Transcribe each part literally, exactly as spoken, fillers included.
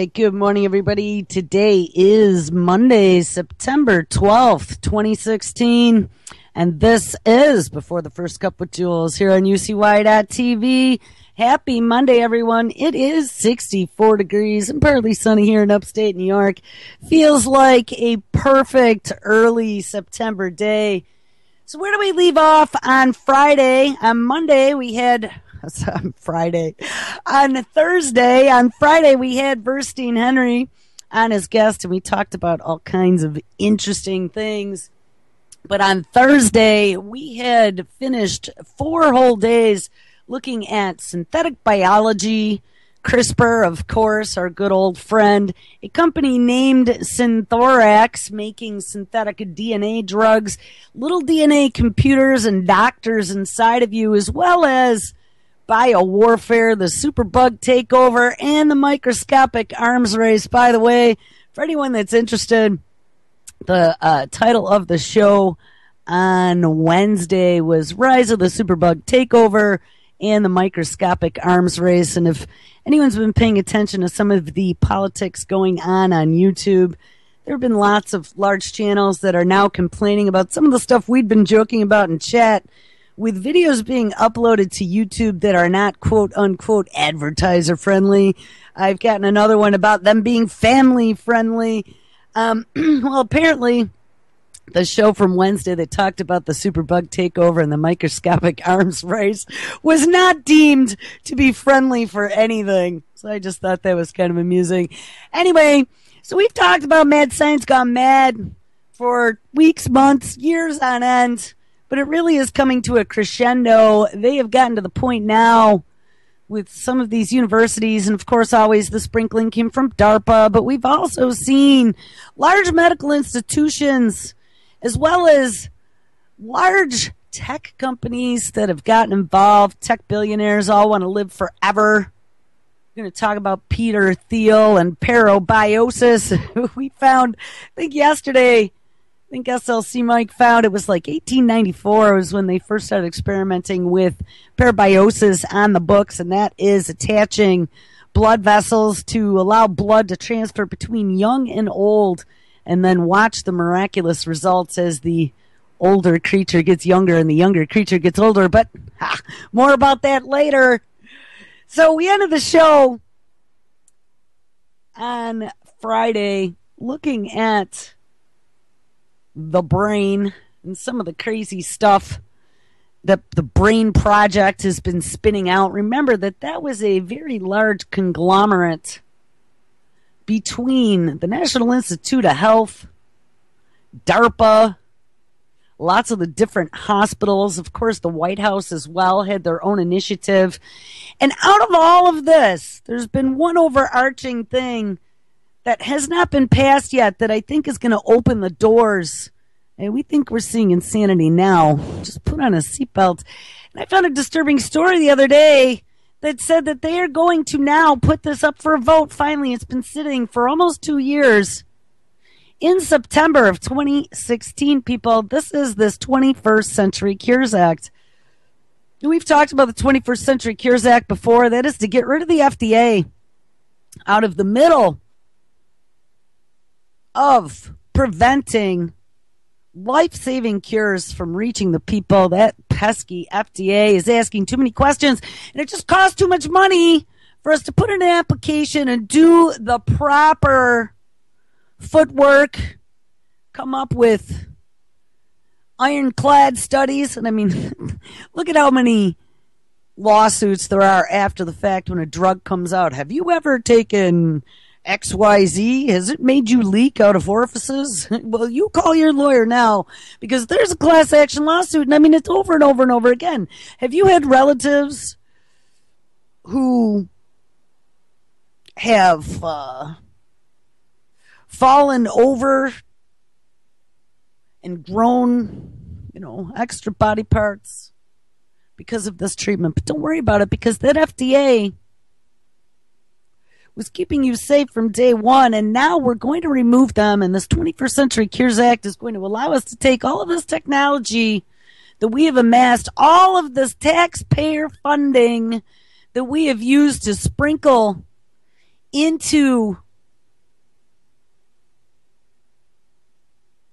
right. Good morning, everybody. Today is Monday, September twelfth, twenty sixteen. And this is Before the First Cup with Jules here on U C Y dot T V. Happy Monday, everyone. It is sixty-four degrees and partly sunny here in upstate New York. Feels like a perfect early September day. So where do we leave off on Friday? On Monday, we had... on Friday. On Thursday, on Friday, we had Verstein Henry on as guest, and we talked about all kinds of interesting things. But on Thursday, we had finished four whole days looking at synthetic biology, CRISPR, of course, our good old friend, a company named Synthorax, making synthetic D N A drugs, little D N A computers and doctors inside of you, as well as biowarfare, the superbug takeover, and the microscopic arms race. By the way, for anyone that's interested, the uh, title of the show on Wednesday was Rise of the Superbug Takeover and the Microscopic Arms Race. And if anyone's been paying attention to some of the politics going on on YouTube, there have been lots of large channels that are now complaining about some of the stuff we'd been joking about in chat, with videos being uploaded to YouTube that are not quote-unquote advertiser-friendly. I've gotten another one about them being family-friendly. Um, well, apparently, the show from Wednesday that talked about the superbug takeover and the microscopic arms race was not deemed to be friendly for anything. So I just thought that was kind of amusing. Anyway, so we've talked about Mad Science Gone Mad for weeks, months, years on end. But it really is coming to a crescendo. They have gotten to the point now with some of these universities, and of course always the sprinkling came from DARPA, but we've also seen large medical institutions as well as large tech companies that have gotten involved. Tech billionaires all want to live forever. We're going to talk about Peter Thiel and parabiosis. We found, I think yesterday, I think S L C Mike found it was like eighteen ninety-four was when they first started experimenting with parabiosis on the books, and that is attaching blood vessels to allow blood to transfer between young and old, and then watch the miraculous results as the older creature gets younger and the younger creature gets older. But ha, more about that later. So we ended the show on Friday looking at the brain and some of the crazy stuff that the Brain Project has been spinning out. Remember that that was a very large conglomerate between the National Institute of Health, DARPA, lots of the different hospitals. Of course, the White House as well had their own initiative. And out of all of this, there's been one overarching thing that has not been passed yet that I think is going to open the doors. And we think we're seeing insanity now. Just put on a seatbelt. And I found a disturbing story the other day that said that they are going to now put this up for a vote. Finally, it's been sitting for almost two years. In September of twenty sixteen, people, this is this twenty-first Century Cures Act. We've talked about the twenty-first Century Cures Act before. That is to get rid of the F D A out of the middle of preventing life-saving cures from reaching the people. That pesky F D A is asking too many questions, and it just costs too much money for us to put in an application and do the proper footwork, come up with ironclad studies. And I mean, look at how many lawsuits there are after the fact when a drug comes out. Have you ever taken X Y Z? Has it made you leak out of orifices? Well, you call your lawyer now, because there's a class action lawsuit. And I mean, it's over and over and over again. Have you had relatives who have uh, fallen over and grown, you know, extra body parts because of this treatment? But don't worry about it, because that F D A was keeping you safe from day one, and now we're going to remove them, and this twenty-first Century Cures Act is going to allow us to take all of this technology that we have amassed, all of this taxpayer funding that we have used to sprinkle into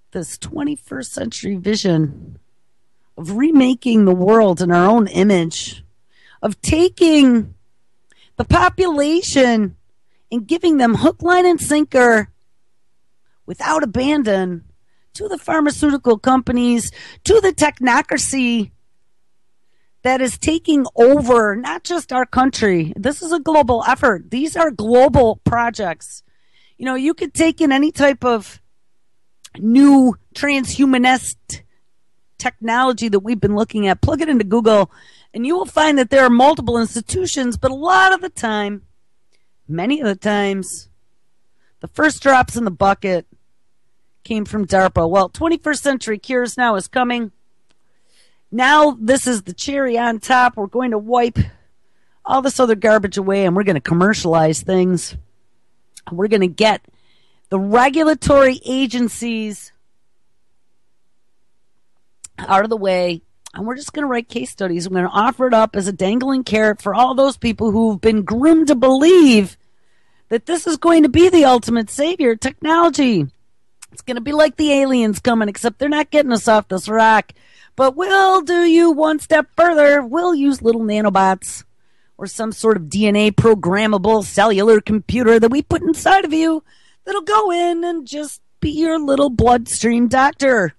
this twenty-first century vision of remaking the world in our own image, of taking the population and giving them hook, line, and sinker without abandon to the pharmaceutical companies, to the technocracy that is taking over not just our country. This is a global effort. These are global projects. You know, you could take in any type of new transhumanist technology that we've been looking at, plug it into Google, and you will find that there are multiple institutions, but a lot of the time, many of the times, the first drops in the bucket came from DARPA. Well, twenty-first Century Cures now is coming. Now this is the cherry on top. We're going to wipe all this other garbage away, and we're going to commercialize things. We're going to get the regulatory agencies out of the way, and we're just going to write case studies. We're going to offer it up as a dangling carrot for all those people who've been groomed to believe that this is going to be the ultimate savior technology. It's going to be like the aliens coming, except they're not getting us off this rock. But we'll do you one step further. We'll use little nanobots or some sort of D N A programmable cellular computer that we put inside of you that'll go in and just be your little bloodstream doctor,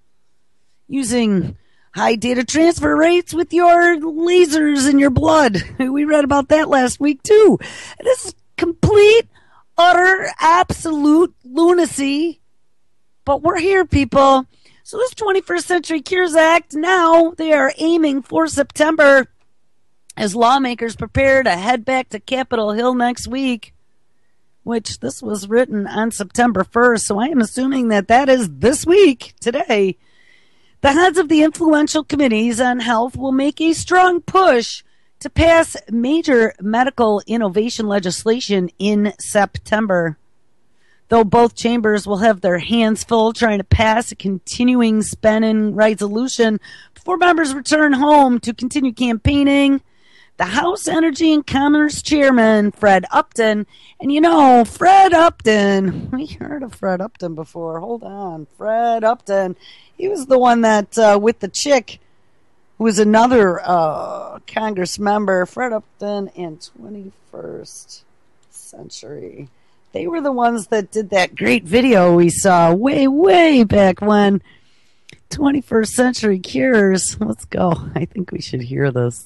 using high data transfer rates with your lasers in your blood. We read about that last week, too. This is complete, utter, absolute lunacy. But we're here, people. So this twenty-first Century Cures Act, now they are aiming for September as lawmakers prepare to head back to Capitol Hill next week, which this was written on September first. So I am assuming that that is this week, today. The heads of the influential committees on health will make a strong push to pass major medical innovation legislation in September. Though both chambers will have their hands full trying to pass a continuing spending resolution before members return home to continue campaigning, the House Energy and Commerce Chairman, Fred Upton, and you know, Fred Upton, we heard of Fred Upton before. Hold on. Fred Upton. He was the one that, uh, with the chick, who was another uh, Congress member, Fred Upton and twenty-first Century. They were the ones that did that great video we saw way, way back when. twenty-first Century Cures. Let's go. I think we should hear this.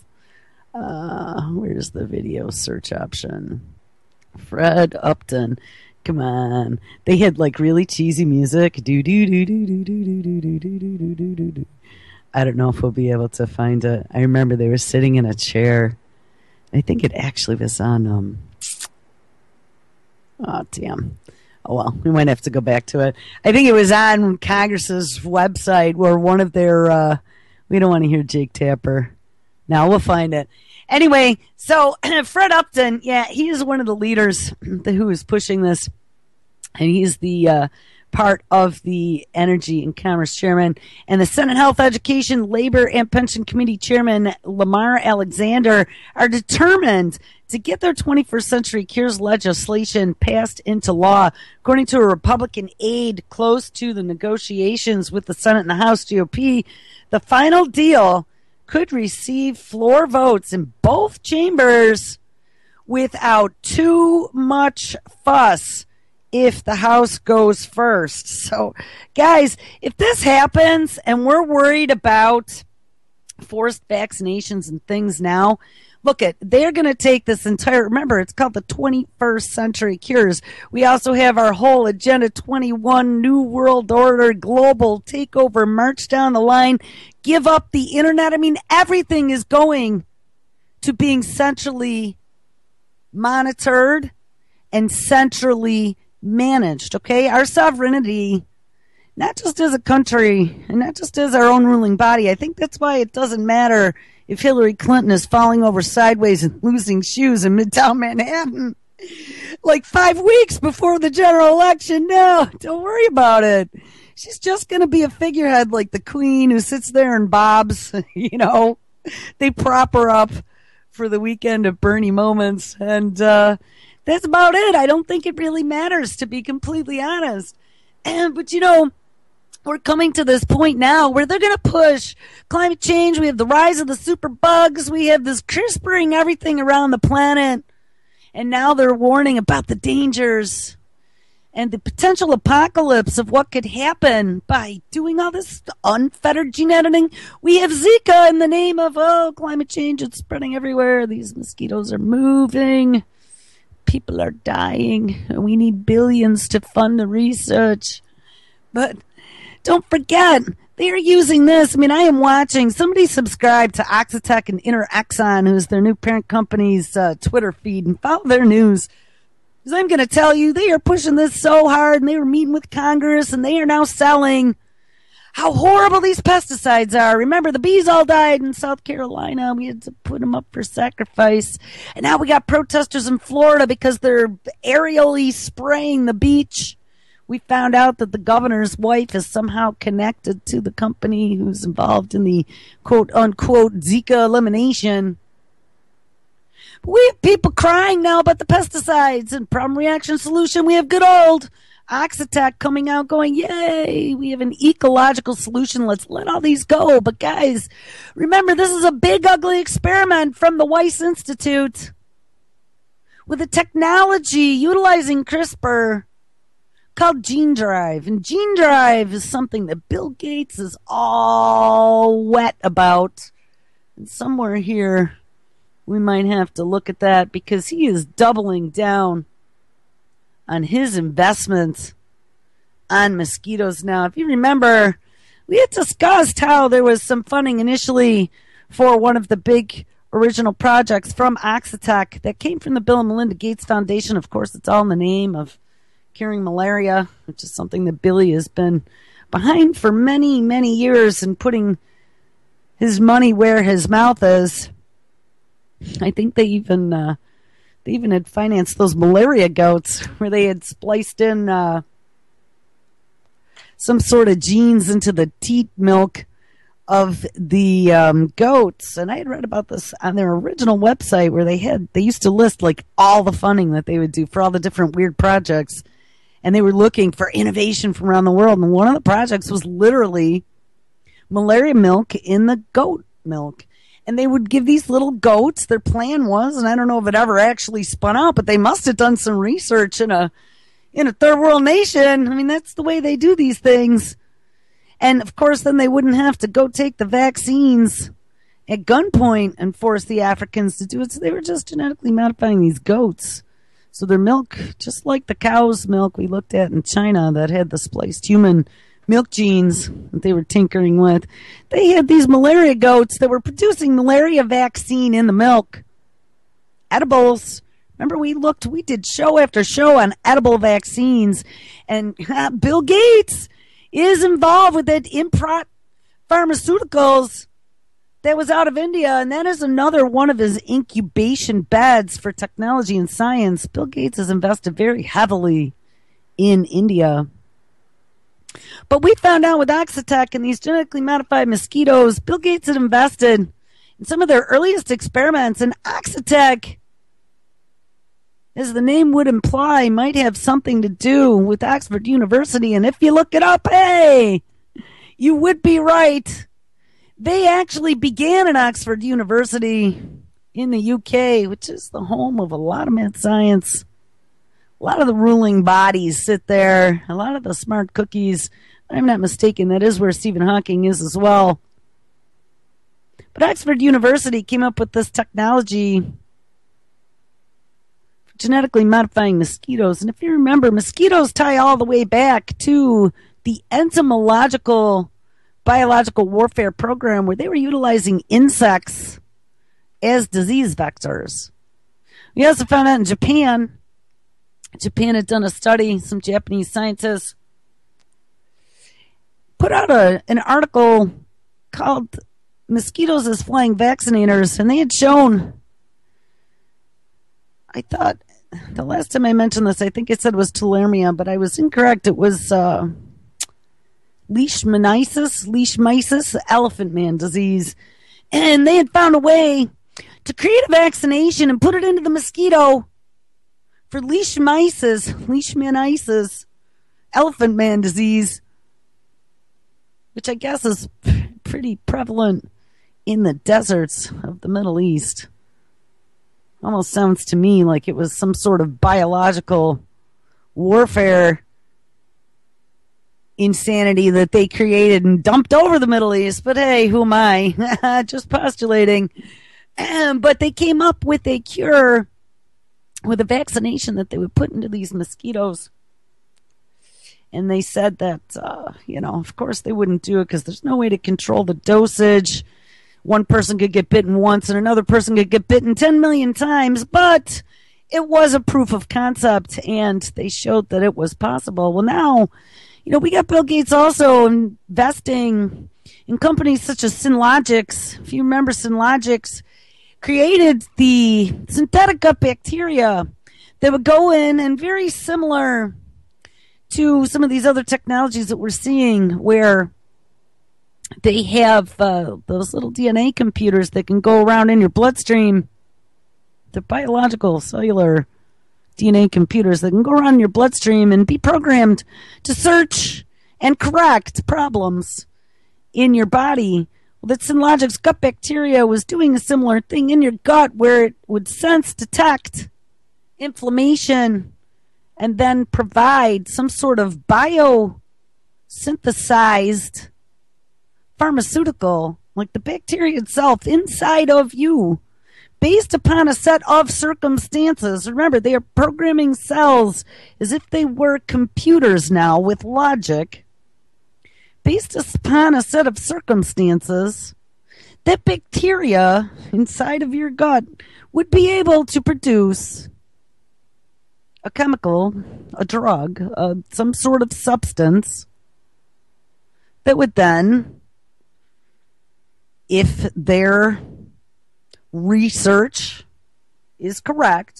Uh, where's the video search option? Fred Upton. Come on. They had like really cheesy music. Do do do do do do do do do do do do do do. I don't know if we'll be able to find it. I remember they were sitting in a chair. I think it actually was on um oh, damn. Oh, well, we might have to go back to it. I think it was on Congress's website where one of their, uh, we don't want to hear Jake Tapper. Now we'll find it. Anyway, so Fred Upton, yeah, he is one of the leaders who is pushing this. And he's the uh, part of the Energy and Commerce Chairman. And the Senate Health, Education, Labor, and Pension Committee Chairman Lamar Alexander are determined to get their twenty-first Century Cures legislation passed into law. According to a Republican aide close to the negotiations with the Senate and the House G O P, the final deal could receive floor votes in both chambers without too much fuss if the House goes first. So, guys, if this happens and we're worried about forced vaccinations and things now, look at, they're going to take this entire, remember, it's called the twenty-first Century Cures. We also have our whole Agenda twenty-one, New World Order, global takeover, march down the line, give up the internet. I mean, everything is going to being centrally monitored and centrally managed, okay? Our sovereignty, not just as a country and not just as our own ruling body. I think that's why it doesn't matter if Hillary Clinton is falling over sideways and losing shoes in Midtown Manhattan like five weeks before the general election. No, don't worry about it. She's just going to be a figurehead like the Queen who sits there and bobs, you know. They prop her up for the weekend of Bernie moments, and uh, that's about it. I don't think it really matters, to be completely honest. And, but, you know, we're coming to this point now where they're going to push climate change. We have the rise of the super bugs. We have this CRISPRing everything around the planet. And now they're warning about the dangers and the potential apocalypse of what could happen by doing all this unfettered gene editing. We have Zika in the name of, oh, climate change. It's spreading everywhere. These mosquitoes are moving. People are dying. We need billions to fund the research. But don't forget, they are using this. I mean, I am watching. Somebody subscribe to Oxitec and InterExon, who's their new parent company's uh, Twitter feed, and follow their news. Because I'm going to tell you, they are pushing this so hard, and they were meeting with Congress, and they are now selling how horrible these pesticides are. Remember, the bees all died in South Carolina. We had to put them up for sacrifice. And now we got protesters in Florida because they're aerially spraying the beach. We found out that the governor's wife is somehow connected to the company who's involved in the quote-unquote Zika elimination. We have people crying now about the pesticides and problem reaction solution. We have good old Oxitec coming out going, yay, we have an ecological solution. Let's let all these go. But guys, remember, this is a big, ugly experiment from the Weiss Institute with a technology utilizing CRISPR called Gene Drive. And Gene Drive is something that Bill Gates is all wet about. And somewhere here, we might have to look at that because he is doubling down on his investments on mosquitoes now. If you remember, we had discussed how there was some funding initially for one of the big original projects from Oxitec that came from the Bill and Melinda Gates Foundation. Of course, it's all in the name of curing malaria, which is something that Billy has been behind for many, many years and putting his money where his mouth is. I think they even uh, they even had financed those malaria goats where they had spliced in uh, some sort of genes into the teat milk of the um, goats. And I had read about this on their original website where they had they used to list like all the funding that they would do for all the different weird projects. And they were looking for innovation from around the world. And one of the projects was literally malaria milk in the goat milk. And they would give these little goats, their plan was, and I don't know if it ever actually spun out, but they must have done some research in a in a third world nation. I mean, that's the way they do these things. And, of course, then they wouldn't have to go take the vaccines at gunpoint and force the Africans to do it. So they were just genetically modifying these goats. So their milk, just like the cow's milk we looked at in China that had the spliced human milk genes that they were tinkering with, they had these malaria goats that were producing malaria vaccine in the milk. Edibles. Remember, we looked, we did show after show on edible vaccines. And uh, Bill Gates is involved with that Improt Pharmaceuticals that was out of India, and that is another one of his incubation beds for technology and science. Bill Gates has invested very heavily in India. But we found out with Oxitec and these genetically modified mosquitoes, Bill Gates had invested in some of their earliest experiments, and Oxitec, as the name would imply, might have something to do with Oxford University. And if you look it up, hey, you would be right. They actually began at Oxford University in the U K, which is the home of a lot of mad science. A lot of the ruling bodies sit there. A lot of the smart cookies. I'm not mistaken, that is where Stephen Hawking is as well. But Oxford University came up with this technology for genetically modifying mosquitoes. And if you remember, mosquitoes tie all the way back to the entomological biological warfare program where they were utilizing insects as disease vectors. We also found out in Japan, Japan had done a study, some Japanese scientists put out a, an article called Mosquitoes as Flying Vaccinators, and they had shown, I thought, the last time I mentioned this, I think it said it was tularemia, but I was incorrect. It was uh, leishmaniasis, leishmaniasis, elephant man disease. And they had found a way to create a vaccination and put it into the mosquito for leishmaniasis, leishmaniasis, elephant man disease. which I guess is pretty prevalent in the deserts of the Middle East. Almost sounds to me like it was some sort of biological warfare insanity that they created and dumped over the Middle East. But hey, who am I? Just postulating. But they came up with a cure, with a vaccination that they would put into these mosquitoes. And they said that, uh, you know, of course they wouldn't do it because there's no way to control the dosage. One person could get bitten once and another person could get bitten ten million times, but it was a proof of concept and they showed that it was possible. Well, now, you know, we got Bill Gates also investing in companies such as Synlogics. If you remember, Synlogics created the synthetic gut bacteria that would go in and very similar to some of these other technologies that we're seeing where they have uh, those little D N A computers that can go around in your bloodstream. They're biological, cellular D N A computers that can go around in your bloodstream and be programmed to search and correct problems in your body. Well, that Synlogic's gut bacteria was doing a similar thing in your gut where it would sense, detect inflammation, and then provide some sort of bio-synthesized pharmaceutical, like the bacteria itself, inside of you, based upon a set of circumstances. Remember, they are programming cells as if they were computers now with logic. Based upon a set of circumstances, that bacteria inside of your gut would be able to produce a chemical, a drug, uh, some sort of substance that would then, if their research is correct,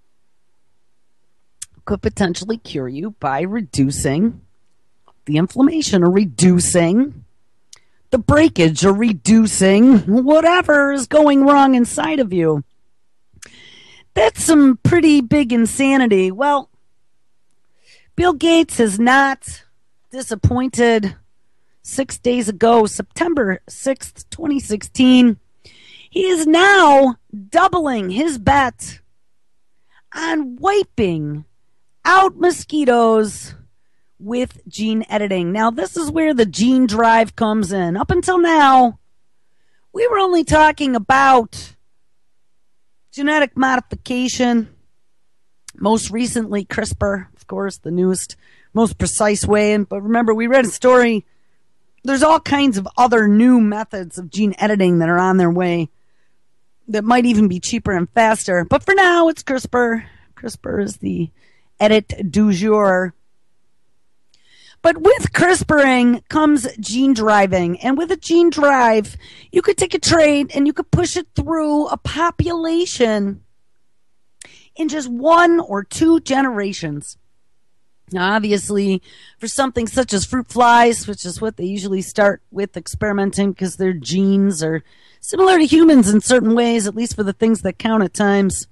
could potentially cure you by reducing the inflammation or reducing the breakage or reducing whatever is going wrong inside of you. That's some pretty big insanity. Well, Bill Gates has not disappointed. Six days ago, September sixth, twenty sixteen, he is now doubling his bet on wiping out mosquitoes with gene editing. Now, this is where the gene drive comes in. Up until now, we were only talking about genetic modification. Most recently, CRISPR, of course, the newest, most precise way. And but remember, we read a story. There's all kinds of other new methods of gene editing that are on their way that might even be cheaper and faster. But for now, it's CRISPR. CRISPR is the edit du jour. But with CRISPRing comes gene driving. And with a gene drive, you could take a trait and you could push it through a population in just one or two generations. Now, obviously, for something such as fruit flies, which is what they usually start with experimenting because their genes are similar to humans in certain ways, at least for the things that count at times.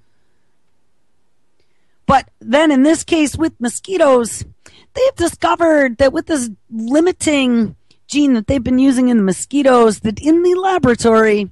But then in this case with mosquitoes, they've discovered that with this limiting gene that they've been using in the mosquitoes, that in the laboratory,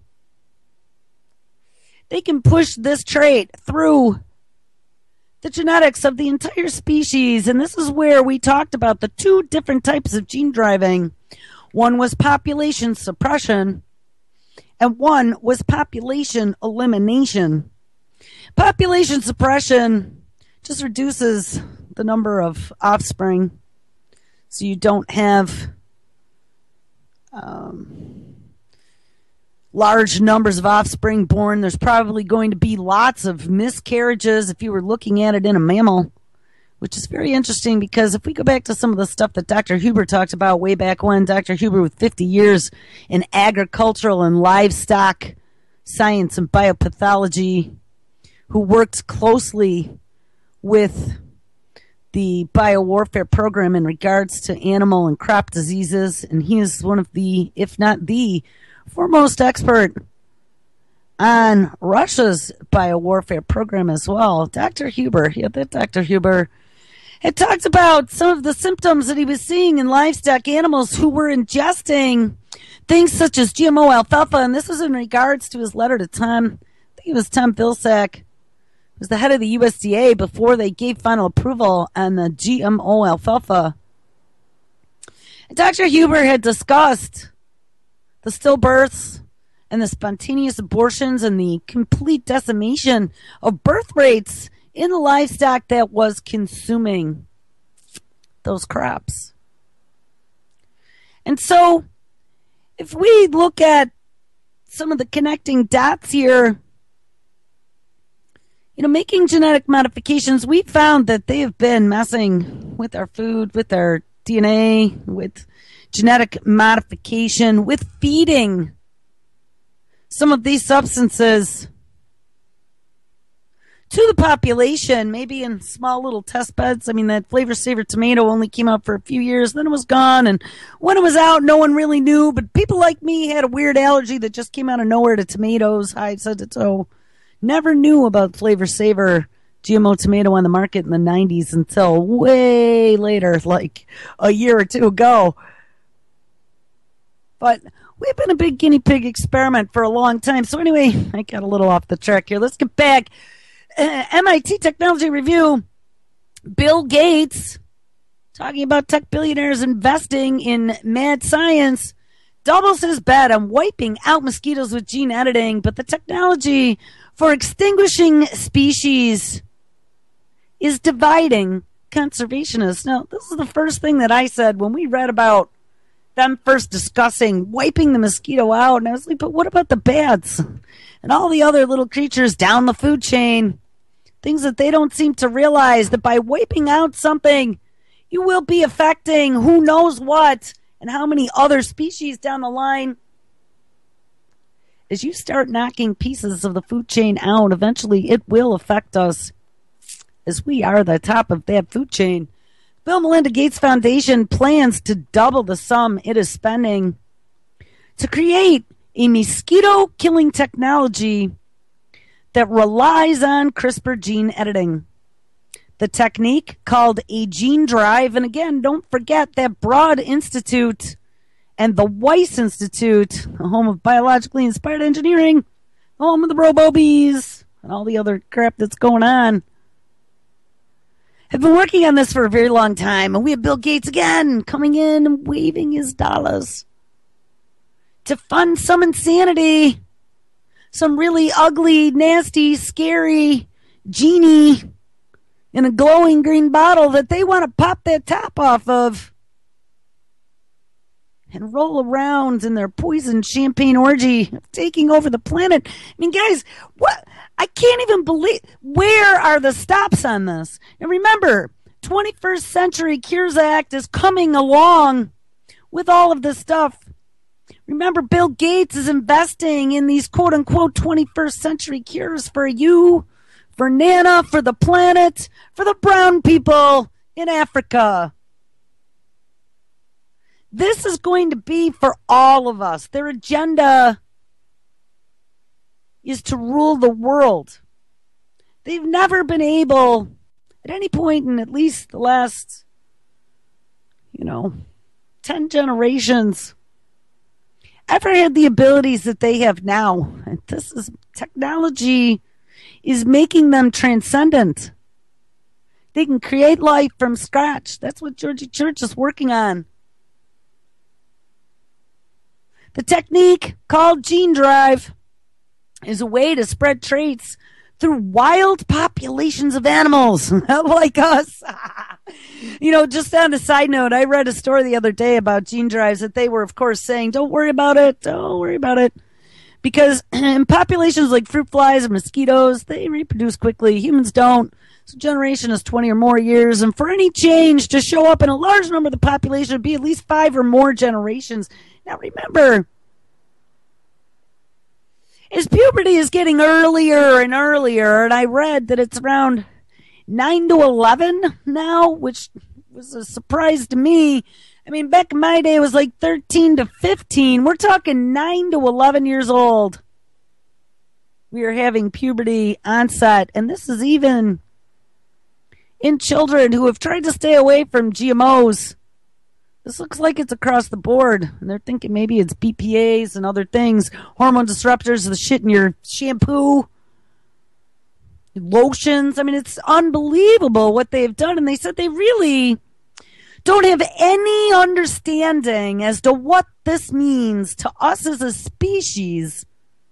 they can push this trait through the genetics of the entire species. And this is where we talked about the two different types of gene driving. One was population suppression, and one was population elimination. Population suppression just reduces the number of offspring, so you don't have um, large numbers of offspring born. There's probably going to be lots of miscarriages if you were looking at it in a mammal, which is very interesting because if we go back to some of the stuff that Doctor Huber talked about way back when, Doctor Huber with fifty years in agricultural and livestock science and biopathology, who worked closely with the biowarfare program in regards to animal and crop diseases, and he is one of the, if not the, foremost expert on Russia's biowarfare program as well. Doctor Huber, yeah, that Doctor Huber It talks about some of the symptoms that he was seeing in livestock animals who were ingesting things such as G M O alfalfa, and this was in regards to his letter to Tom, I think it was Tom Vilsack, who was the head of the U S D A before they gave final approval on the G M O alfalfa. And Doctor Huber had discussed the stillbirths and the spontaneous abortions and the complete decimation of birth rates in the livestock that was consuming those crops. And so, if we look at some of the connecting dots here, you know, making genetic modifications, we found that they have been messing with our food, with our D N A, with genetic modification, with feeding some of these substances to the population, maybe in small little test beds. I mean, that Flavor Saver tomato only came out for a few years, then it was gone, and when it was out, no one really knew, but people like me had a weird allergy that just came out of nowhere to tomatoes. I said it so. Never knew about Flavor Saver G M O tomato on the market in the nineties until way later, like a year or two ago. But we've been a big guinea pig experiment for a long time. So anyway, I got a little off the track here. Let's get back. Uh, M I T Technology Review, Bill Gates, talking about tech billionaires investing in mad science, doubles his bet on wiping out mosquitoes with gene editing, but the technology for extinguishing species is dividing conservationists. Now, this is the first thing that I said when we read about them first discussing wiping the mosquito out, and I was like, but what about the bats and all the other little creatures down the food chain? Things that they don't seem to realize, that by wiping out something, you will be affecting who knows what and how many other species down the line. As you start knocking pieces of the food chain out, eventually it will affect us, as we are the top of that food chain. Bill and Melinda Gates Foundation plans to double the sum it is spending to create a mosquito-killing technology that relies on CRISPR gene editing. The technique, called a gene drive, and again, don't forget that Broad Institute and the Weiss Institute, the home of biologically inspired engineering, the home of the robo-bees, and all the other crap that's going on, have been working on this for a very long time. And we have Bill Gates again coming in and waving his dollars to fund some insanity, some really ugly, nasty, scary genie in a glowing green bottle that they want to pop that top off of and roll around in their poison champagne orgy of taking over the planet. I mean, guys, what? I can't even believe, where are the stops on this? And remember, twenty-first Century Cures Act is coming along with all of this stuff. Remember, Bill Gates is investing in these quote-unquote twenty-first century cures for you, for Nana, for the planet, for the brown people in Africa. This is going to be for all of us. Their agenda is to rule the world. They've never been able, at any point in at least the last, you know, ten generations, ever had the abilities that they have now. And this is, technology is making them transcendent. They can create life from scratch. That's what Georgie Church is working on. The technique, called gene drive, is a way to spread traits through wild populations of animals like us. You know, just on a side note, I read a story the other day about gene drives that they were, of course, saying, don't worry about it, don't worry about it. Because in populations like fruit flies and mosquitoes, they reproduce quickly. Humans don't. So generation is twenty or more years. And for any change to show up in a large number of the population, it would be at least five or more generations. Now remember, as puberty is getting earlier and earlier, and I read that it's around nine to eleven now, which was a surprise to me. I mean, back in my day, it was like thirteen to fifteen. We're talking nine to eleven years old. We are having puberty onset, and this is even in children who have tried to stay away from G M Os. This looks like it's across the board. And they're thinking maybe it's B P As and other things. Hormone disruptors, the shit in your shampoo, lotions. I mean, it's unbelievable what they've done. And they said they really don't have any understanding as to what this means to us as a species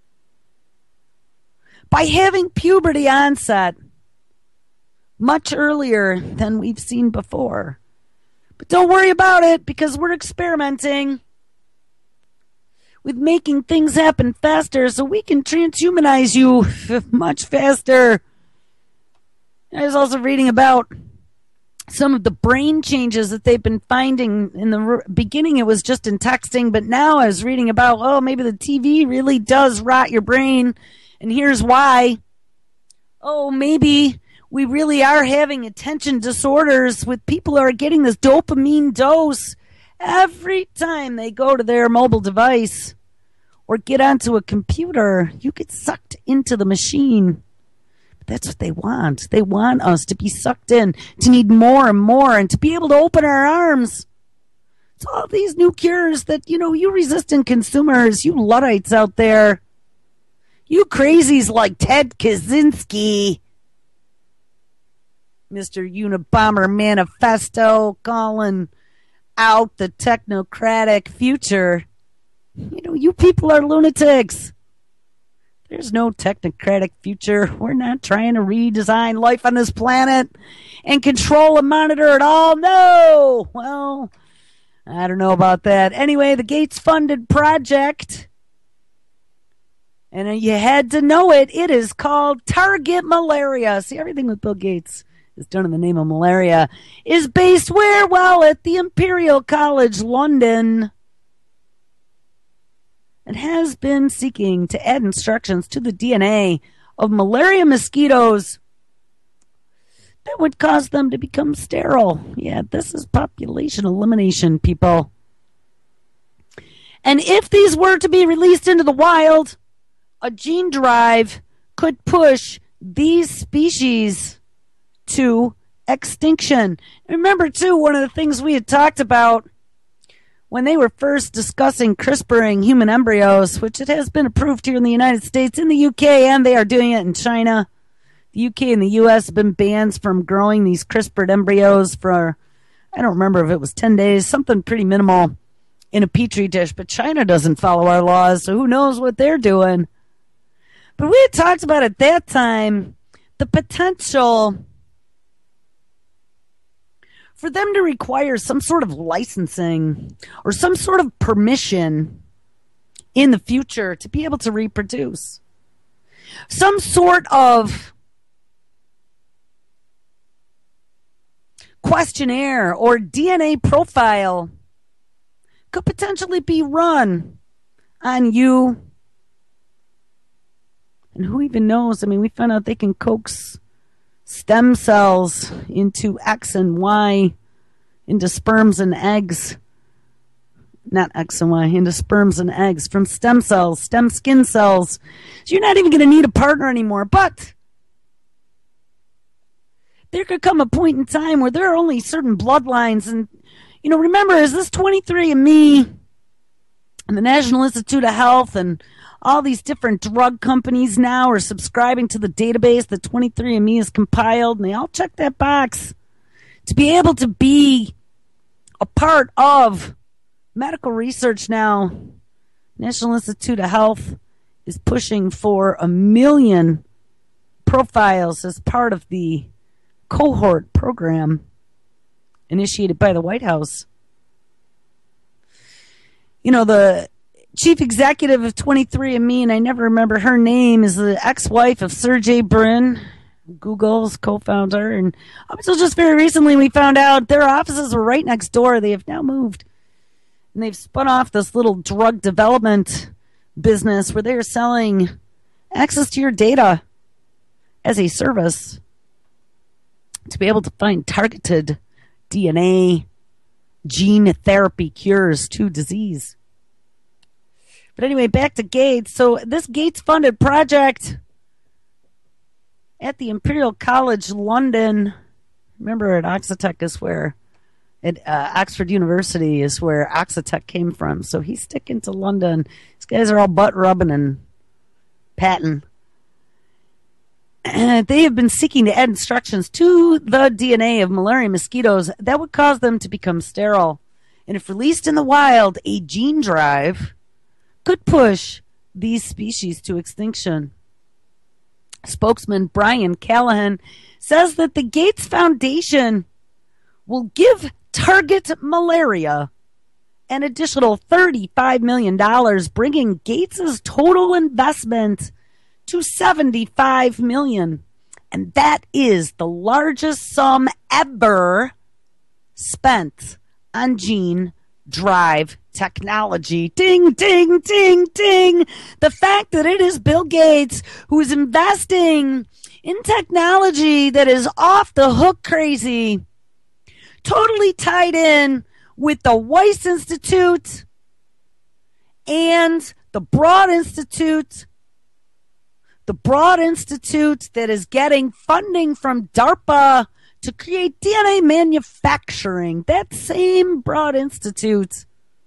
by having puberty onset much earlier than we've seen before. But don't worry about it, because we're experimenting with making things happen faster so we can transhumanize you much faster. I was also reading about some of the brain changes that they've been finding. In the beginning, it was just in texting, but now I was reading about, oh, maybe the T V really does rot your brain, and here's why. Oh, maybe we really are having attention disorders with people who are getting this dopamine dose every time they go to their mobile device or get onto a computer. You get sucked into the machine. That's what they want. They want us to be sucked in, to need more and more, and to be able to open our arms. It's all these new cures that, you know, you resistant consumers, you Luddites out there, you crazies like Ted Kaczynski, Mister Unabomber Manifesto, calling out the technocratic future. You know, you people are lunatics. There's no technocratic future. We're not trying to redesign life on this planet and control and monitor it all. No. Well, I don't know about that. Anyway, the Gates-funded project, and you had to know it, it is called Target Malaria. See, everything with Bill Gates is done in the name of malaria. Is based where? Well, at the Imperial College London. And has been seeking to add instructions to the D N A of malaria mosquitoes that would cause them to become sterile. Yeah, this is population elimination, people. And if these were to be released into the wild, a gene drive could push these species to extinction. Remember, too, one of the things we had talked about when they were first discussing CRISPRing human embryos, which it has been approved here in the United States, in the U K, and they are doing it in China. The U K and the U S have been banned from growing these CRISPRed embryos for, I don't remember if it was ten days, something pretty minimal in a petri dish. But China doesn't follow our laws, so who knows what they're doing. But we had talked about at that time the potential for them to require some sort of licensing or some sort of permission in the future to be able to reproduce. Some sort of questionnaire or D N A profile could potentially be run on you. And who even knows? I mean, we found out they can coax stem cells into X and Y, into sperms and eggs. Not X and Y, into sperms and eggs from stem cells, stem skin cells. So you're not even going to need a partner anymore. But there could come a point in time where there are only certain bloodlines. And, you know, remember, is this twenty-three and me and the National Institute of Health and all these different drug companies now are subscribing to the database that twenty-three and me has compiled, and they all check that box to be able to be a part of medical research now. National Institute of Health is pushing for a million profiles as part of the cohort program initiated by the White House. You know, the chief executive of twenty-three and me, and I never remember her name, is the ex-wife of Sergey Brin, Google's co-founder. And up until just very recently, we found out their offices were right next door. They have now moved. And they've spun off this little drug development business where they are selling access to your data as a service to be able to find targeted D N A gene therapy cures to disease. But anyway, back to Gates. So this Gates-funded project at the Imperial College London, Remember, at Oxitec is where, at uh, Oxford University is where Oxitec came from. So he's sticking to London. These guys are all butt rubbing and patting. And they have been seeking to add instructions to the D N A of malaria mosquitoes that would cause them to become sterile. And if released in the wild, a gene drive could push these species to extinction. Spokesman Brian Callahan says that the Gates Foundation will give Target Malaria an additional thirty-five million dollars, bringing Gates's total investment to seventy-five million dollars. And that is the largest sum ever spent on gene drive technology. Ding, ding, ding, ding. The fact that it is Bill Gates who is investing in technology that is off the hook crazy, totally tied in with the Weiss Institute and the Broad Institute, the Broad Institute that is getting funding from DARPA to create D N A manufacturing. That same Broad Institute.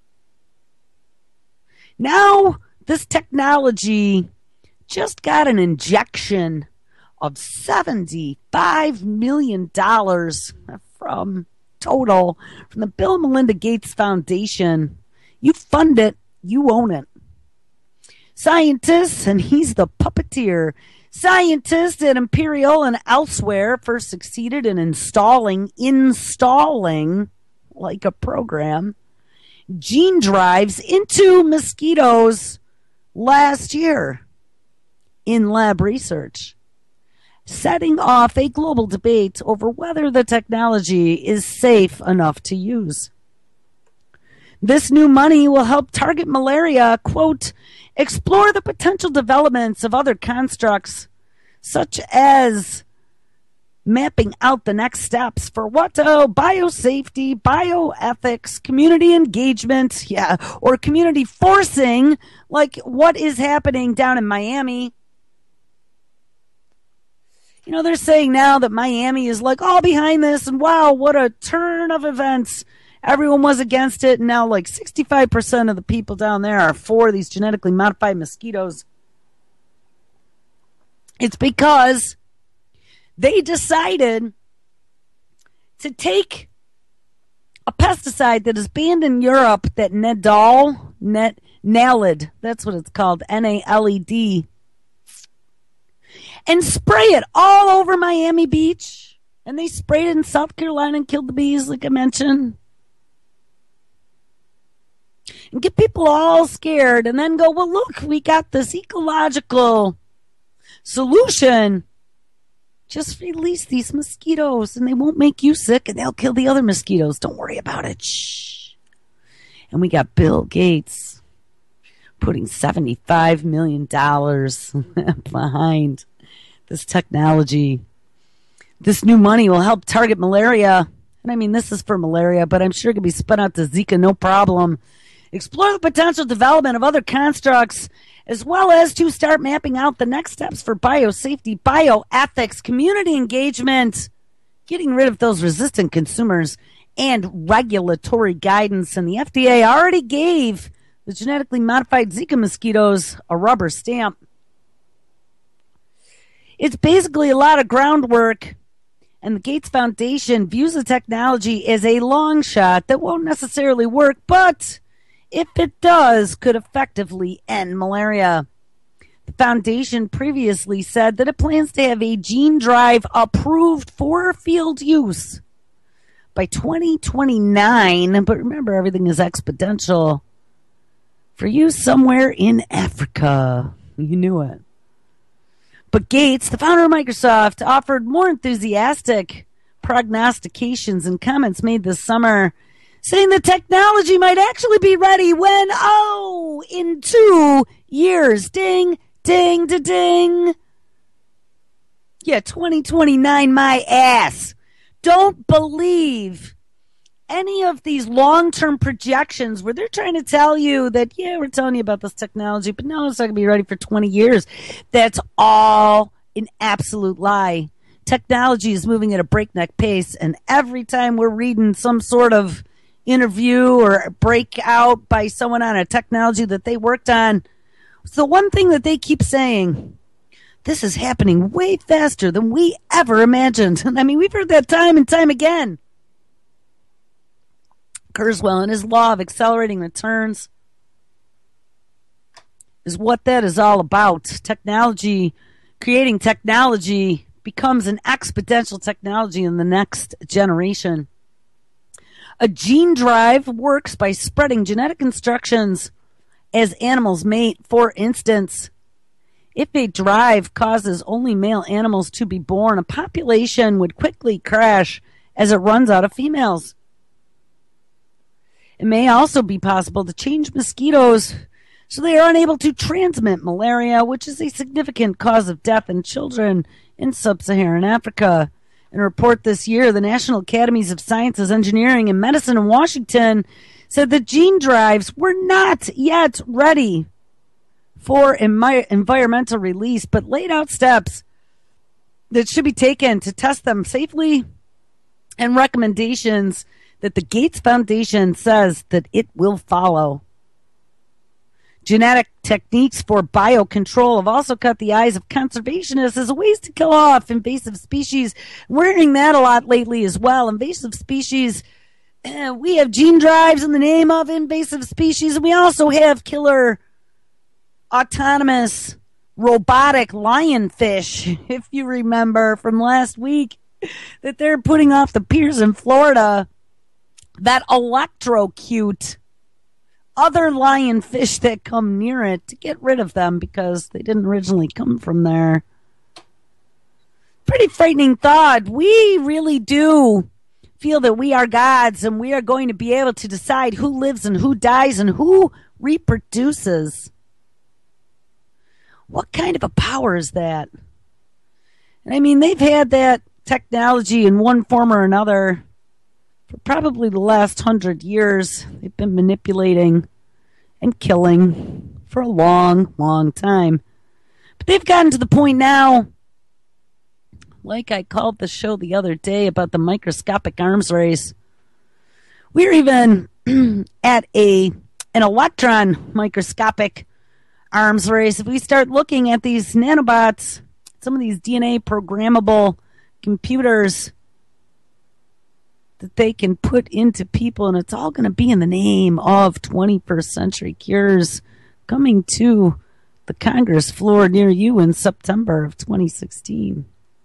Now, this technology just got an injection of seventy-five million dollars from total from the Bill and Melinda Gates Foundation. You fund it, you own it. Scientists, and he's the puppeteer, scientists at Imperial and elsewhere first succeeded in installing, installing, like a program, gene drives into mosquitoes last year in lab research, setting off a global debate over whether the technology is safe enough to use. This new money will help Target Malaria, quote, explore the potential developments of other constructs, such as mapping out the next steps for what? Oh, biosafety, bioethics, community engagement, yeah, or community forcing, like what is happening down in Miami. You know, they're saying now that Miami is like all behind this, and wow, what a turn of events. Everyone was against it, and now like sixty-five percent of the people down there are for these genetically modified mosquitoes. It's because they decided to take a pesticide that is banned in Europe, that Nadal, net, Naled, that's what it's called, N A L E D, and spray it all over Miami Beach. And they sprayed it in South Carolina and killed the bees, like I mentioned. And get people all scared and then go, well, look, we got this ecological solution. Just release these mosquitoes and they won't make you sick and they'll kill the other mosquitoes. Don't worry about it. Shh. And we got Bill Gates putting seventy-five million dollars behind this technology. This new money will help target malaria. And I mean, this is for malaria, but I'm sure it can be spun out to Zika, no problem. Explore the potential development of other constructs, as well as to start mapping out the next steps for biosafety, bioethics, community engagement, getting rid of those resistant consumers, and regulatory guidance. And the F D A already gave the genetically modified Zika mosquitoes a rubber stamp. It's basically a lot of groundwork, and the Gates Foundation views the technology as a long shot that won't necessarily work, but if it does, could effectively end malaria. The foundation previously said that it plans to have a gene drive approved for field use by twenty twenty-nine. But remember, everything is exponential. For use somewhere in Africa. You knew it. But Gates, the founder of Microsoft, offered more enthusiastic prognostications and comments made this summer, saying the technology might actually be ready when, oh, in two years. Ding, ding, da, ding. Yeah, twenty twenty-nine, my ass. Don't believe any of these long-term projections where they're trying to tell you that, yeah, we're telling you about this technology, but no, it's not going to be ready for twenty years. That's all an absolute lie. Technology is moving at a breakneck pace, and every time we're reading some sort of interview or breakout by someone on a technology that they worked on, it's the one thing that they keep saying: this is happening way faster than we ever imagined. I mean, we've heard that time and time again. Kurzweil and his law of accelerating returns is what that is all about. Technology, creating technology becomes an exponential technology in the next generation. A gene drive works by spreading genetic instructions as animals mate. For instance, if a drive causes only male animals to be born, a population would quickly crash as it runs out of females. It may also be possible to change mosquitoes so they are unable to transmit malaria, which is a significant cause of death in children in sub-Saharan Africa. In a report this year, the National Academies of Sciences, Engineering, and Medicine in Washington said that gene drives were not yet ready for enmi- environmental release, but laid out steps that should be taken to test them safely, and recommendations that the Gates Foundation says that it will follow. Genetic techniques for biocontrol have also caught the eyes of conservationists as ways to kill off invasive species. We're hearing that a lot lately as well. Invasive species, uh, we have gene drives in the name of invasive species, and we also have killer autonomous robotic lionfish, if you remember from last week, that they're putting off the piers in Florida that electrocute other lionfish that come near it to get rid of them because they didn't originally come from there. Pretty frightening thought. We really do feel that we are gods and we are going to be able to decide who lives and who dies and who reproduces. What kind of a power is that? And I mean, they've had that technology in one form or another for probably the last hundred years. They've been manipulating and killing for a long, long time. But they've gotten to the point now, like I called the show the other day about the microscopic arms race. We're even at a an electron microscopic arms race. If we start looking at these nanobots, some of these D N A programmable computers that they can put into people, and it's all going to be in the name of twenty-first century cures, coming to the Congress floor near you in September of twenty sixteen.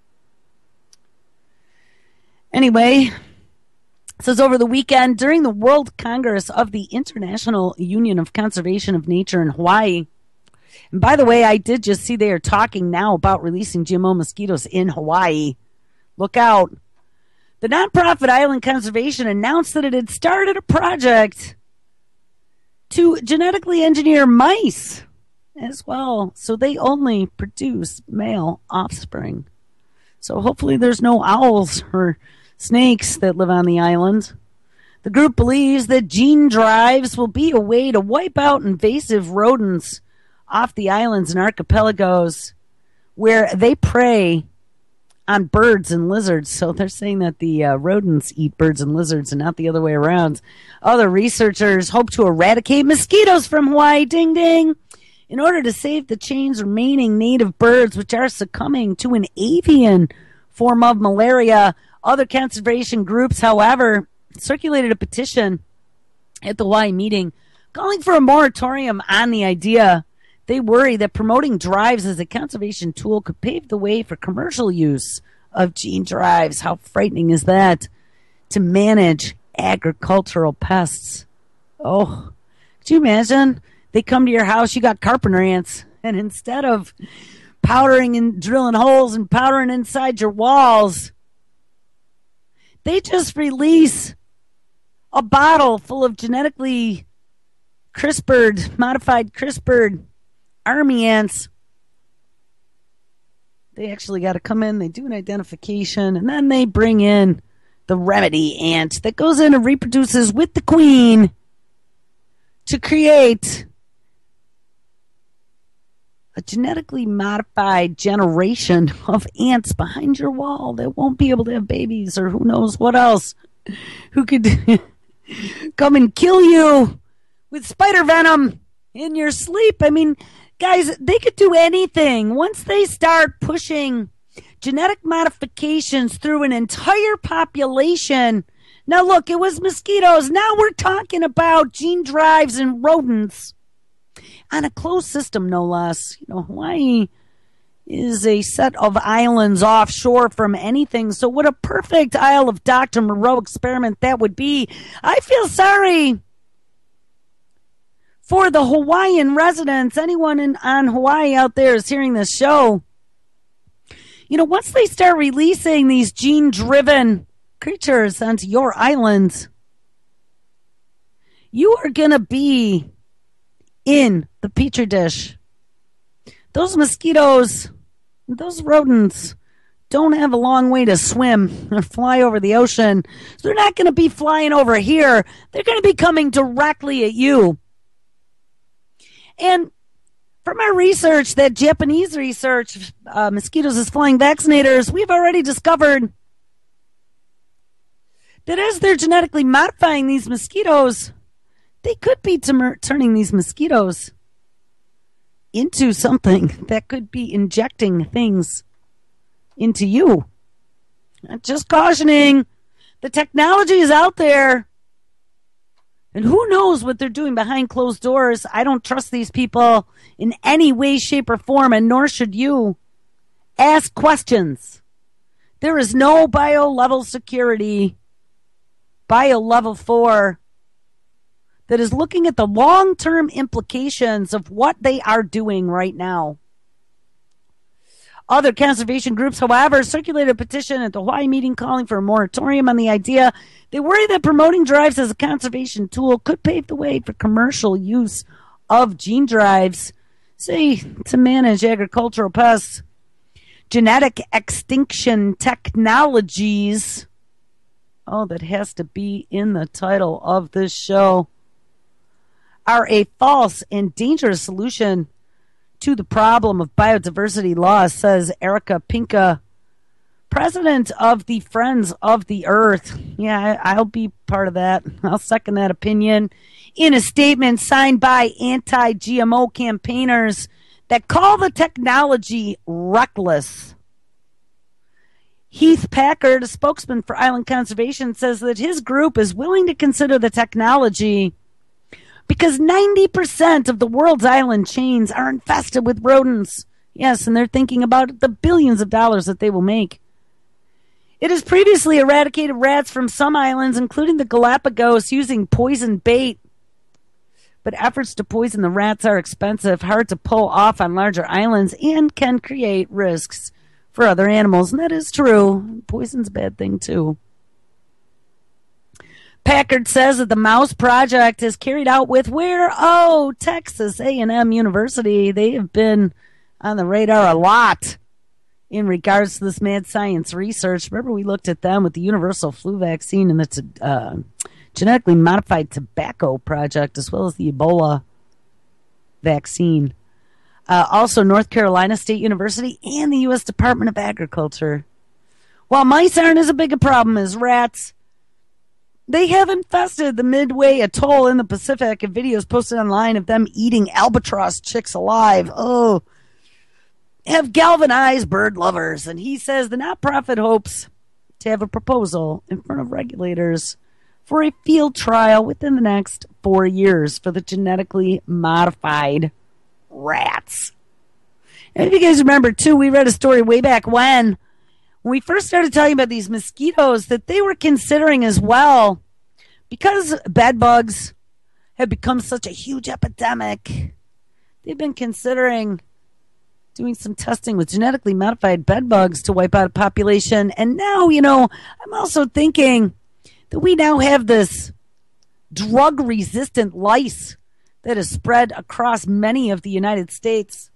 Anyway, it says over the weekend during the World Congress of the International Union of Conservation of Nature in Hawaii. And by the way, I did just see they are talking now about releasing G M O mosquitoes in Hawaii. Look out. The nonprofit Island Conservation announced that it had started a project to genetically engineer mice as well, so they only produce male offspring. So hopefully there's no owls or snakes that live on the island. The group believes that gene drives will be a way to wipe out invasive rodents off the islands and archipelagos where they prey on birds and lizards. So they're saying that the uh, rodents eat birds and lizards and not the other way around. Other researchers hope to eradicate mosquitoes from Hawaii, ding ding, in order to save the chain's remaining native birds, which are succumbing to an avian form of malaria. Other conservation groups, however, circulated a petition at the Hawaii meeting calling for a moratorium on the idea. They worry that promoting drives as a conservation tool could pave the way for commercial use of gene drives. How frightening is that? To manage agricultural pests. Oh, could you imagine? They come to your house, you got carpenter ants, and instead of powdering and drilling holes and powdering inside your walls, they just release a bottle full of genetically CRISPRed, modified CRISPRed army ants. They actually got to come in, they do an identification, and then they bring in the remedy ant that goes in and reproduces with the queen to create a genetically modified generation of ants behind your wall that won't be able to have babies, or who knows what else, who could come and kill you with spider venom in your sleep. I mean, guys, they could do anything. Once they start pushing genetic modifications through an entire population. Now, look, it was mosquitoes. Now we're talking about gene drives in rodents on a closed system, no less. You know, Hawaii is a set of islands offshore from anything. So what a perfect Isle of Doctor Moreau experiment that would be. I feel sorry for the Hawaiian residents. Anyone in, on Hawaii out there is hearing this show. You know, once they start releasing these gene-driven creatures onto your islands, you are going to be in the petri dish. Those mosquitoes, those rodents don't have a long way to swim or fly over the ocean. So they're not going to be flying over here. They're going to be coming directly at you. And from our research, that Japanese research, uh, mosquitoes as flying vaccinators, we've already discovered that as they're genetically modifying these mosquitoes, they could be ter- turning these mosquitoes into something that could be injecting things into you. Just cautioning, the technology is out there. And who knows what they're doing behind closed doors. I don't trust these people in any way, shape, or form, and nor should you. Ask questions. There is no bio-level security, bio-level four, that is looking at the long-term implications of what they are doing right now. Other conservation groups, however, circulated a petition at the Hawaii meeting calling for a moratorium on the idea. They worry that promoting drives as a conservation tool could pave the way for commercial use of gene drives, say, to manage agricultural pests. Genetic extinction technologies. Oh, that has to be in the title of this show. Are a false and dangerous solution to the problem of biodiversity loss, says Erica Pinka, president of the Friends of the Earth. Yeah, I'll be part of that. I'll second that opinion. In a statement signed by anti-G M O campaigners that call the technology reckless. Heath Packard, a spokesman for Island Conservation, says that his group is willing to consider the technology because ninety percent of the world's island chains are infested with rodents. Yes, and they're thinking about the billions of dollars that they will make. It has previously eradicated rats from some islands, including the Galapagos, using poison bait. But efforts to poison the rats are expensive, hard to pull off on larger islands, and can create risks for other animals. And that is true. Poison's a bad thing, too. Packard says that the Mouse Project is carried out with where? Oh, Texas A and M University. They have been on the radar a lot in regards to this mad science research. Remember, we looked at them with the universal flu vaccine and the uh, genetically modified tobacco project, as well as the Ebola vaccine. Uh, also, North Carolina State University and the U S Department of Agriculture. While mice aren't as big a problem as rats, they have infested the Midway Atoll in the Pacific, and videos posted online of them eating albatross chicks alive. Oh, have galvanized bird lovers. And he says the nonprofit hopes to have a proposal in front of regulators for a field trial within the next four years for the genetically modified rats. And if you guys remember, too, we read a story way back when, when we first started talking about these mosquitoes, that they were considering as well, because bed bugs have become such a huge epidemic, they've been considering doing some testing with genetically modified bed bugs to wipe out a population. And now, you know, I'm also thinking that we now have this drug-resistant lice that has spread across many of the United States,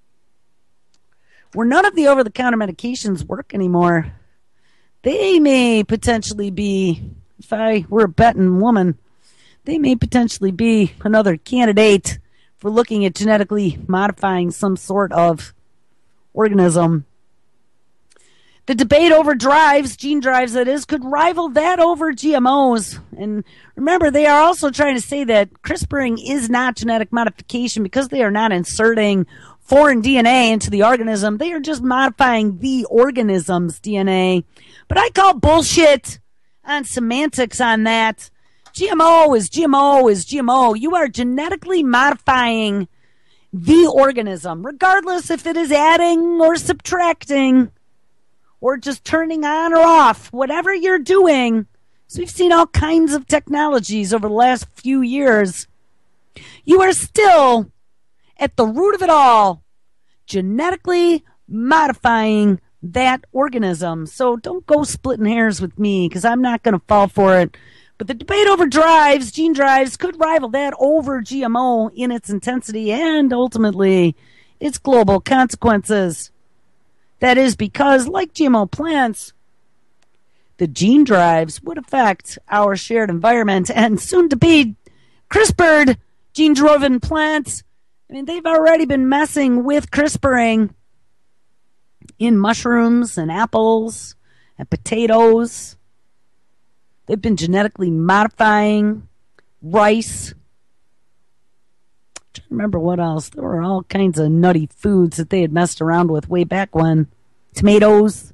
where none of the over-the-counter medications work anymore. They may potentially be, if I were a betting woman, they may potentially be another candidate for looking at genetically modifying some sort of organism. The debate over drives, gene drives that is, could rival that over G M Os. And remember, they are also trying to say that CRISPRing is not genetic modification because they are not inserting foreign D N A into the organism. They are just modifying the organism's D N A. But I call bullshit on semantics on that. G M O is G M O is G M O. You are genetically modifying the organism, regardless if it is adding or subtracting or just turning on or off, whatever you're doing. So we've seen all kinds of technologies over the last few years. You are still, at the root of it all, genetically modifying that organism. So don't go splitting hairs with me, because I'm not going to fall for it. But the debate over drives, gene drives, could rival that over G M O in its intensity and ultimately its global consequences. That is because, like G M O plants, the gene drives would affect our shared environment, and soon to be CRISPRed gene-driven plants. I mean, they've already been messing with CRISPRing in mushrooms and apples and potatoes. They've been genetically modifying rice. I'm trying to remember what else. There were all kinds of nutty foods that they had messed around with way back when. Tomatoes.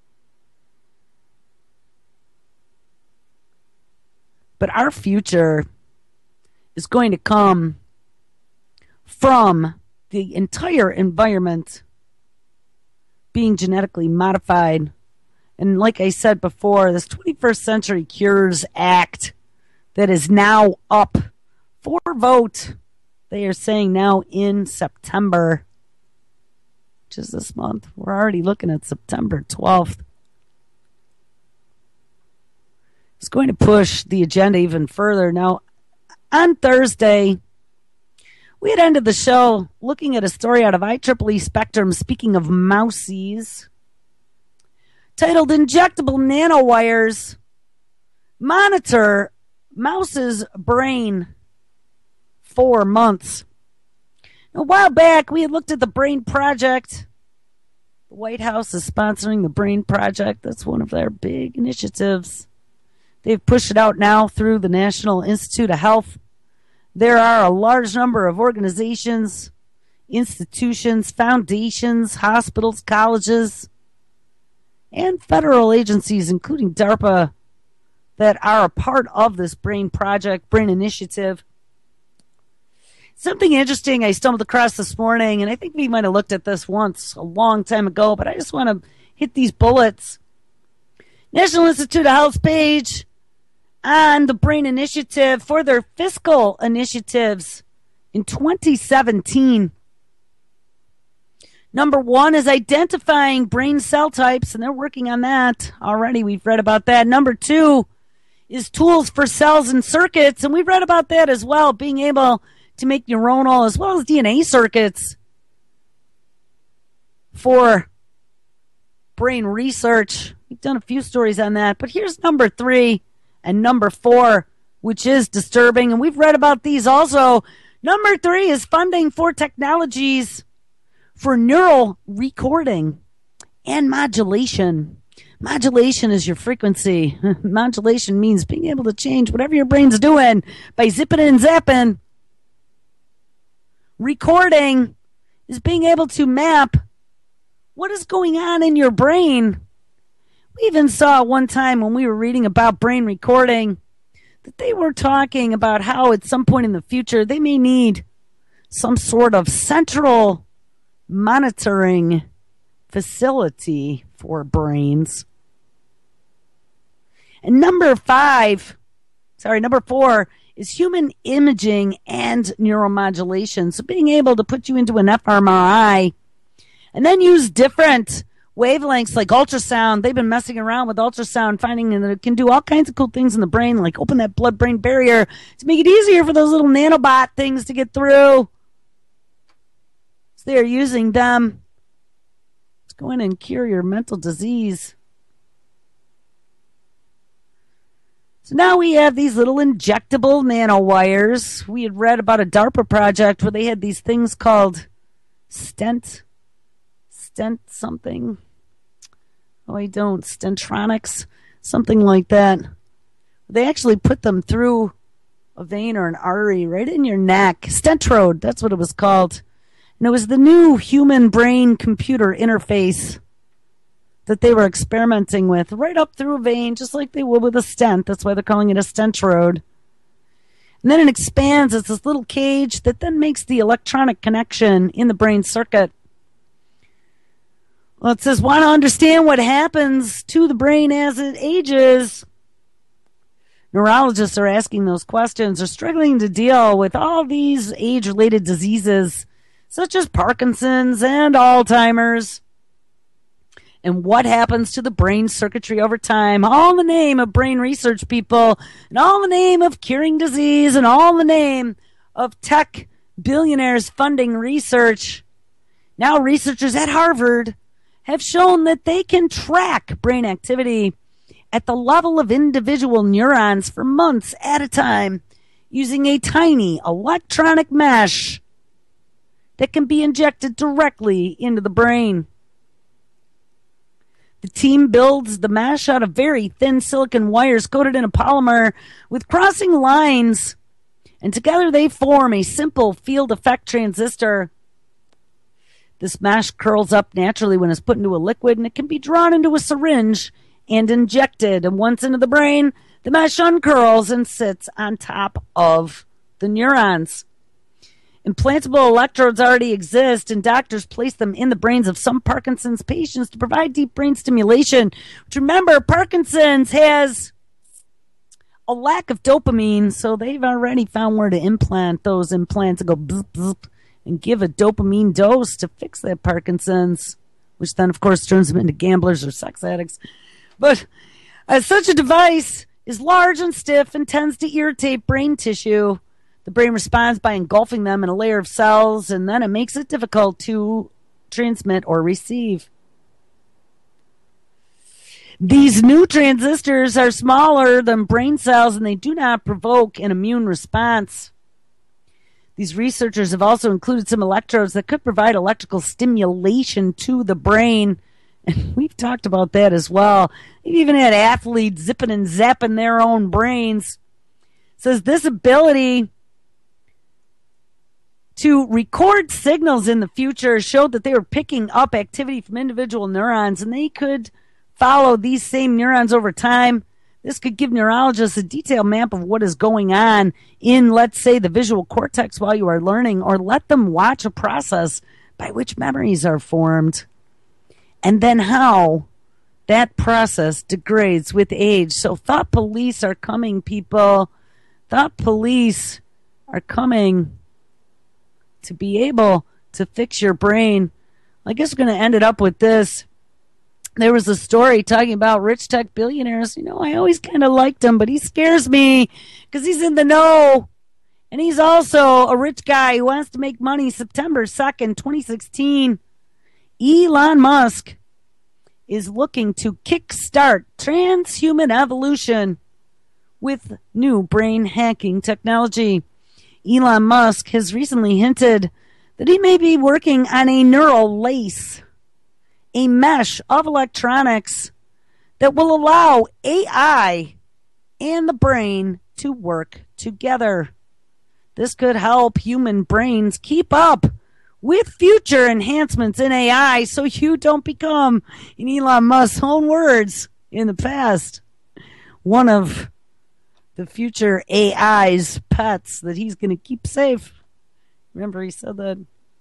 But our future is going to come from the entire environment being genetically modified. And like I said before, this twenty-first Century Cures Act that is now up for vote, they are saying now in September, which is this month. We're already looking at September twelfth. It's going to push the agenda even further. Now, on Thursday, we had ended the show looking at a story out of I triple E Spectrum, speaking of mousies, titled Injectable Nanowires Monitor Mouse's Brain for Months. A while back, we had looked at the Brain Project. The White House is sponsoring the Brain Project. That's one of their big initiatives. They've pushed it out now through the National Institute of Health. There are a large number of organizations, institutions, foundations, hospitals, colleges, and federal agencies, including DARPA, that are a part of this Brain Project, Brain Initiative. Something interesting I stumbled across this morning, and I think we might have looked at this once a long time ago, but I just want to hit these bullets. National Institute of Health page on the Brain Initiative for their fiscal initiatives in twenty seventeen. Number one is identifying brain cell types, and they're working on that already. We've read about that. Number two is tools for cells and circuits, and we've read about that as well, being able to make neuronal as well as D N A circuits for brain research. We've done a few stories on that, but here's number three and number four, which is disturbing, and we've read about these also. Number three is funding for technologies for neural recording and modulation. Modulation is your frequency. Modulation means being able to change whatever your brain's doing by zipping and zapping. Recording is being able to map what is going on in your brain. We even saw one time when we were reading about brain recording that they were talking about how at some point in the future they may need some sort of central monitoring facility for brains. And number five, sorry, number four is human imaging and neuromodulation. So being able to put you into an F M R I and then use different wavelengths like ultrasound. They've been messing around with ultrasound, finding that it can do all kinds of cool things in the brain, like open that blood-brain barrier to make it easier for those little nanobot things to get through. So they are using them to go in and cure your mental disease. So now we have these little injectable nanowires. We had read about a DARPA project where they had these things called stent, stent something. Oh, I don't. Stentronics, something like that. They actually put them through a vein or an artery right in your neck. Stentrode, that's what it was called. And it was the new human brain computer interface that they were experimenting with right up through a vein, just like they would with a stent. That's why they're calling it a stentrode. And then it expands. It's this little cage that then makes the electronic connection in the brain circuit. Well, it says, want to understand what happens to the brain as it ages? Neurologists are asking those questions. They're struggling to deal with all these age-related diseases, such as Parkinson's and Alzheimer's. And what happens to the brain circuitry over time, all in the name of brain research, people, and all in the name of curing disease, and all in the name of tech billionaires funding research. Now researchers at Harvard have shown that they can track brain activity at the level of individual neurons for months at a time using a tiny electronic mesh that can be injected directly into the brain. The team builds the mesh out of very thin silicon wires coated in a polymer with crossing lines, and together they form a simple field effect transistor. This mesh curls up naturally when it's put into a liquid, and it can be drawn into a syringe and injected. And once into the brain, the mesh uncurls and sits on top of the neurons. Implantable electrodes already exist, and doctors place them in the brains of some Parkinson's patients to provide deep brain stimulation. Which, remember, Parkinson's has a lack of dopamine, so they've already found where to implant those implants and go bzz, bzz, and give a dopamine dose to fix that Parkinson's, which then, of course, turns them into gamblers or sex addicts. But uh, such a device is large and stiff and tends to irritate brain tissue. The brain responds by engulfing them in a layer of cells, and then it makes it difficult to transmit or receive. These new transistors are smaller than brain cells, and they do not provoke an immune response. These researchers have also included some electrodes that could provide electrical stimulation to the brain, and we've talked about that as well. They've even had athletes zipping and zapping their own brains. It says this ability to record signals in the future showed that they were picking up activity from individual neurons, and they could follow these same neurons over time. This could give neurologists a detailed map of what is going on in, let's say, the visual cortex while you are learning, or let them watch a process by which memories are formed, and then how that process degrades with age. So thought police are coming, people. Thought police are coming to be able to fix your brain. I guess we're going to end it up with this. There was a story talking about rich tech billionaires. You know, I always kind of liked him, but he scares me because he's in the know. And he's also a rich guy who wants to make money. September second, twenty sixteen, Elon Musk is looking to kickstart transhuman evolution with new brain hacking technology. Elon Musk has recently hinted that he may be working on a neural lace, a mesh of electronics that will allow A I and the brain to work together. This could help human brains keep up with future enhancements in A I so you don't become, in Elon Musk's own words in the past, one of the future A I's pets that he's going to keep safe. Remember, he said that.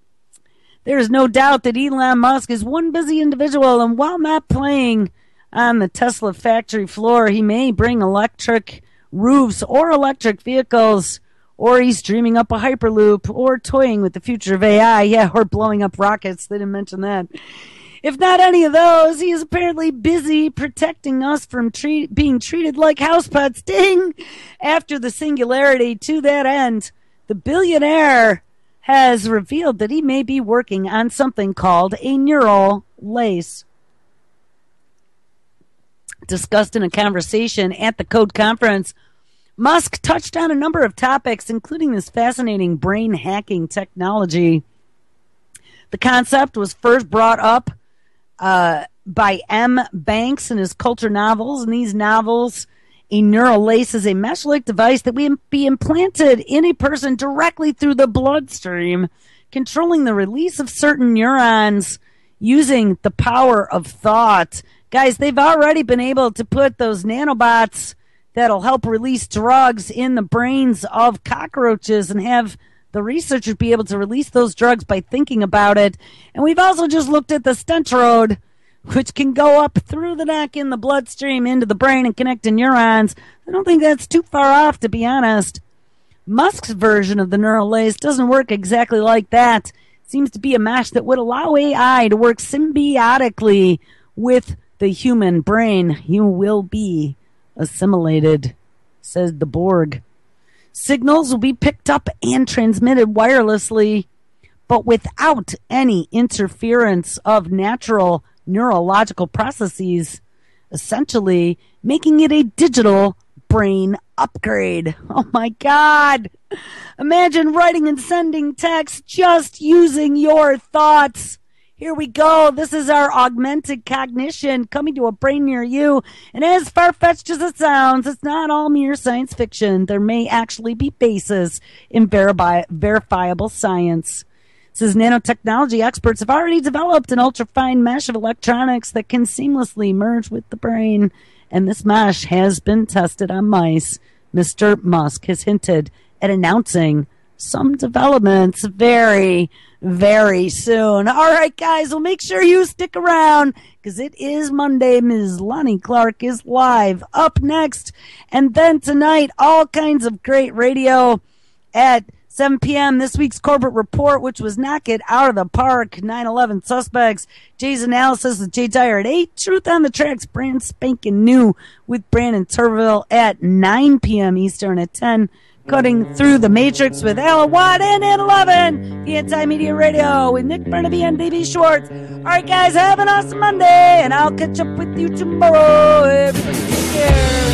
There is no doubt that Elon Musk is one busy individual, and while not playing on the Tesla factory floor, he may bring electric roofs or electric vehicles, or he's dreaming up a Hyperloop, or toying with the future of A I, yeah, or blowing up rockets. They didn't mention that. If not any of those, he is apparently busy protecting us from treat, being treated like house pets. Ding! After the singularity, to that end, the billionaire has revealed that he may be working on something called a neural lace. discussed in a conversation at the Code Conference, Musk touched on a number of topics, including this fascinating brain hacking technology. The concept was first brought up uh, by M. Banks in his Culture novels. In these novels, a neural lace is a mesh-like device that will be implanted in a person directly through the bloodstream, controlling the release of certain neurons using the power of thought. Guys, they've already been able to put those nanobots that'll help release drugs in the brains of cockroaches and have the researchers be able to release those drugs by thinking about it. And we've also just looked at the Stentrode, which can go up through the neck in the bloodstream into the brain and connect to neurons. I don't think that's too far off, to be honest. Musk's version of the neural lace doesn't work exactly like that. It seems to be a mesh that would allow A I to work symbiotically with the human brain. You will be assimilated, says the Borg. Signals will be picked up and transmitted wirelessly, but without any interference of natural neurological processes, essentially making it a digital brain upgrade. Oh my God! Imagine writing and sending text just using your thoughts. Here we go. This is our augmented cognition coming to a brain near you. And as far-fetched as it sounds, it's not all mere science fiction. There may actually be basis in verifi- verifiable science. It says nanotechnology experts have already developed an ultra-fine mesh of electronics that can seamlessly merge with the brain. And this mesh has been tested on mice. Mister Musk has hinted at announcing some developments very, very soon. All right, guys, well, make sure you stick around because it is Monday. Miz Lonnie Clark is live up next. And then tonight, all kinds of great radio at seven p.m. This week's Corporate Report, which was knock it out of the park. nine eleven suspects. Jay's analysis with Jay Dyer at eight. Truth on the Tracks, brand spanking new with Brandon Turville at nine p.m. Eastern at ten. Cutting Through the Matrix with Alan Watt, and at eleven, the Anti-Media Radio with Nick Burnaby and Davey Schwartz. All right, guys, have an awesome Monday, and I'll catch up with you tomorrow. Everybody take care.